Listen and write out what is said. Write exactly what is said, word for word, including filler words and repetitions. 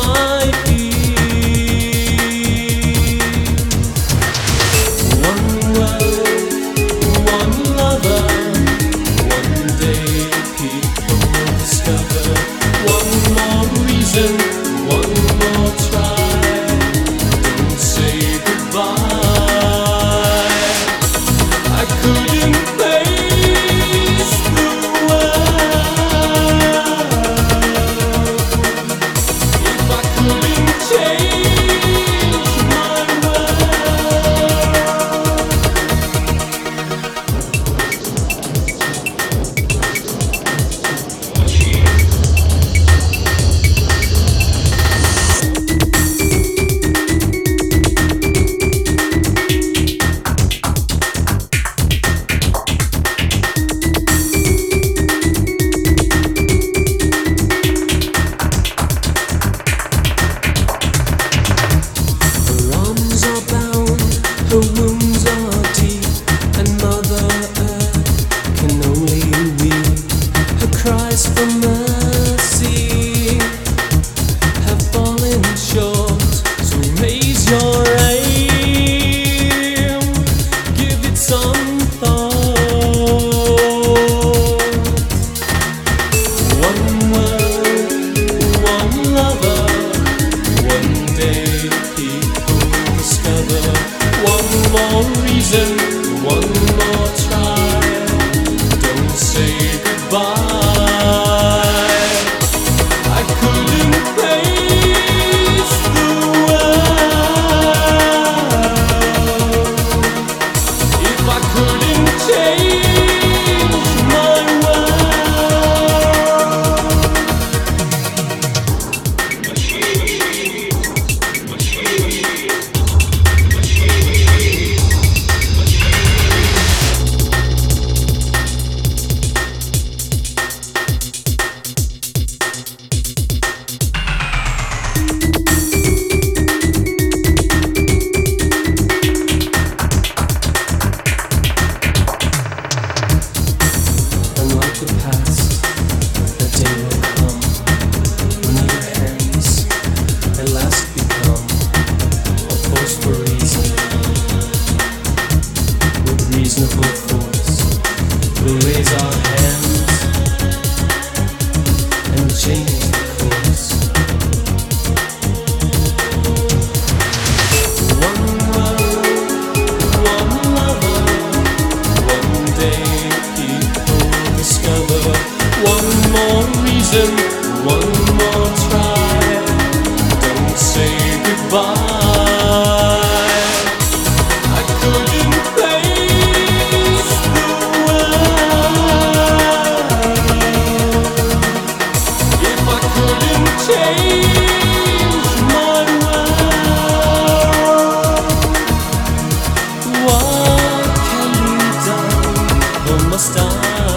I feel. One world, one lover. One day people will discover. One more reason, one more try. Don't say goodbye. I couldn't face the world if I couldn't change my her wounds are deep, and Mother Earth can only weep. Her cries for mercy have fallen short, so raise your aim, give it some thought. One world, one lover, one day people discover. One more reason, one more try. Don't say goodbye. I couldn't face the world if I couldn't change my reasonable force. We'll raise our hands and change the course. One world, one lover. One day people discover. One more reason, one more try. Don't say goodbye. I couldn't face the world if I couldn't change my world. What can be done, or must I?